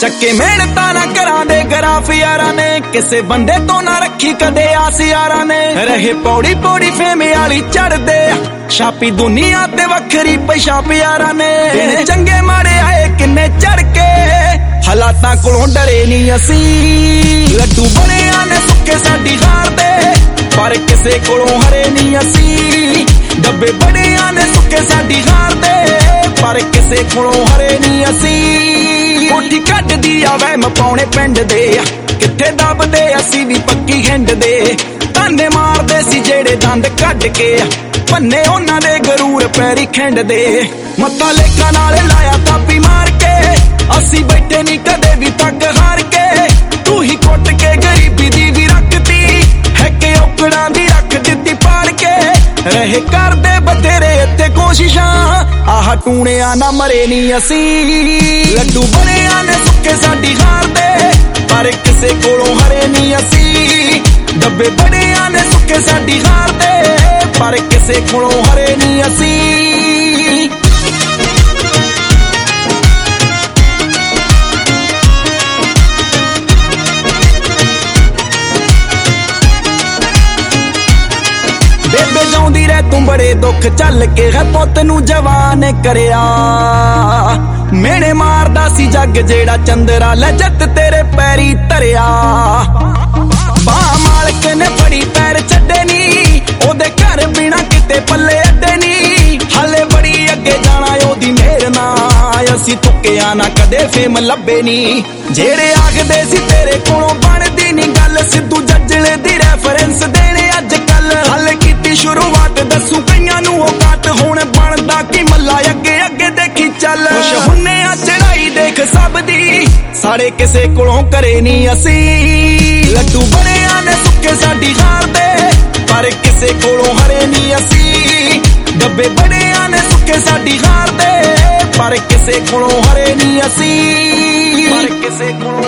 ਚੱਕੇ ਮਿਹਨਤਾਂ ਨਾ ਕਰਾਂ ਦੇ ਗਰਾਫ ਯਾਰਾਂ ਨੇ, ਕਿਸੇ ਬੰਦੇ ਤੋਂ ਨਾ ਰੱਖੀ ਕਦੇ ਆਸ ਯਾਰਾਂ ਨੇ। ਰਹੇ ਪੌੜੀ ਪੌੜੀ ਫੇਮ ਵਾਲੀ ਚੜਦੇ, ਛਾਪੀ ਦੁਨੀਆ ਤੇ ਵੱਖਰੀ ਪਛਾਪ ਯਾਰਾਂ ਨੇ। ਦਿਨ ਚੰਗੇ ਮਾੜੇ ਆਏ ਕਿੰਨੇ ਚੜ ਕੇ, ਹਾਲਾਤਾਂ ਕੋਲੋਂ ਡਰੇ ਨਹੀਂ ਅਸੀਂ। ਲੱਡੂ ਬਣਿਆ ਨੇ ਸੁੱਕੇ ਸਾਡੀ ਹਾਰ ਦੇ, ਪਰ ਕਿਸੇ ਕੋਲੋਂ ਹਰੇ ਨਹੀਂ ਅਸੀਂ। ਡੱਬੇ ਬਣਿਆ ਨੇ ਸੁੱਕੇ ਸਾਡੀ ਹਾਰ ਦੇ, ਪਰ ਕਿਸੇ ਕੋਲੋਂ ਹਰੇ ਨਹੀਂ ਅਸੀਂ। ਕੋਠੀ ਕੱਢਦੀ ਆ ਵਹਿਮ ਪਾਉਣੇ ਪਿੰਡ ਦੇ, ਕਿੱਥੇ ਦੱਬਦੇ ਅਸੀਂ ਵੀ ਪੱਕੀ ਹਿੰਡ ਦੇ। ਤਾਨੇ ਮਾਰਦੇ ਸੀ ਜਿਹੜੇ ਦੰਦ ਕੱਢ ਕੇ, ਪੰਨੇ ਉਹਨਾਂ ਦੇ ਗਰੂਰ ਪੈਰੀ ਖਿੰਡਦੇ। ਮੱਥਾ ਲੇਖਾਂ ਨਾਲ ਲਾਇਆ ਤਾਪੀ ਮਾਰ ਕੇ, ਅਸੀਂ ਬੈਠੇ ਨਹੀਂ ਕਦੇ ਵੀ ਤੱਕ ਹਾਰ ਕੇ। ਤੂੰ ਹੀ ਕੁੱਟ ਕੇ ਗਰੀਬੀ ਦੀ ਵੀ ਰੱਖਤੀ, ਹੈ ਕਿ ਔਕੜਾਂ ਦੀ ਰੱਖ ਦਿੱਤੀ ਪਾੜ ਕੇ। ਰਹੇ ਕਰਦੇ ਬਥੇਰੇ ਇੱਥੇ ਕੋਸ਼ਿਸ਼ਾਂ, ਆਹ ਟੂਣਿਆ ਨਾ ਮਰੇ ਨਹੀਂ ਅਸੀਂ। ਲੱਡੂ ਬਣਿਆ ਨੇ ਸੁੱਕੇ ਸਾਡੀ ਹਾਰ ਦੇ, ਪਰ ਕਿਸੇ ਕੋਲੋਂ ਹਰੇ ਨਹੀਂ ਅਸੀਂ। ਡੱਬੇ ਬਣਿਆ ਨੇ ਸੁੱਕੇ ਸਾਡੀ ਹਾਰ ਦੇ, ਪਰ ਕਿਸੇ ਕੋਲੋਂ ਹਰੇ ਨਹੀਂ ਅਸੀਂ। ਬੇਬੇ ਜਾਉਂਦੀ ਰਹਿ ਤੂੰ ਬੜੇ ਦੁੱਖ ਚੱਲ ਕੇ, ਹੈ ਪੁੱਤ ਨੂੰ ਜਵਾਨ ਕਰਿਆ। ਮੇਣੇ ਮਾਰਦਾ ਸੀ ਜੱਗ ਜਿਹੜਾ ਚੰਦਰਾ, ਲੈ ਜੱਟ ਤੇਰੇ ਪੈਰੀ ਧਰਿਆ। ਬਾਹ ਮਾਲਕ ਨੇ ਫੜੀ ਪੈਰ ਛੱਡੇ ਨੀ, ਉਹਦੇ ਘਰ ਬਿਨਾ ਕਿਤੇ ਪੱਲੇ ਅੱਡੇ ਨੀ। ਹਾਲੇ ਬੜੀ ਅੱਗੇ ਜਾਣਾ ਉਹਦੀ ਮਿਹਰ ਨਾਲ, ਅਸੀਂ ਤੁੱਕਿਆ ਨਾ ਕਦੇ ਫੇਮ ਲੱਭੇ ਨੀ। ਜਿਹੜੇ ਆਖਦੇ ਸੀ ਤੇਰੇ ਕੋਲੋਂ ਬਣਦੀ ਨੀ ਗੱਲ, ਸਿੱਧੂ ਜੱਜਲੇ ਦੀ ਰੈਫਰੈਂਸ ਦੇਣੇ ਅੱਜ ਕੱਲ। ਹਾਲੇ ਕੀਤੀ ਸ਼ੁਰੂਆਤ ਦੱਸੂ ਕਈਆਂ ਨੂੰ ਔਕਾਤ, ਹੁਣ ਬਣਦਾ ਕੀ ਮੱਲਾ ਅੱਗੇ ਅੱਗੇ ਦੇਖੀ ਚੱਲ। ਖੁਸ਼ ਹੁੰਨੇ ਆ ਚੜਾਈ ਦੇਖ ਸਭ ਦੀ, ਸਾਡੇ ਕਿਸੇ ਕੋਲੋਂ ਕਰੇ ਨੀ ਅਸੀਂ। ਲੱਡੂ ਬਣਿਆ ਨੇ ਸੁੱਕੇ ਸਾਡੀ ਹਾਰ ਦੇ, ਪਰ ਕਿਸੇ ਕੋਲੋਂ ਹਰੇ ਨੀ ਅਸੀਂ। ਡੱਬੇ ਬਣਿਆ ਨੇ ਸੁੱਕੇ ਸਾਡੀ ਹਾਰ ਦੇ, ਪਰ ਕਿਸੇ ਕੋਲੋਂ ਹਰੇ ਨੀ ਅਸੀਂ। ਪਰ ਕਿਸੇ ਕੋਲੋਂ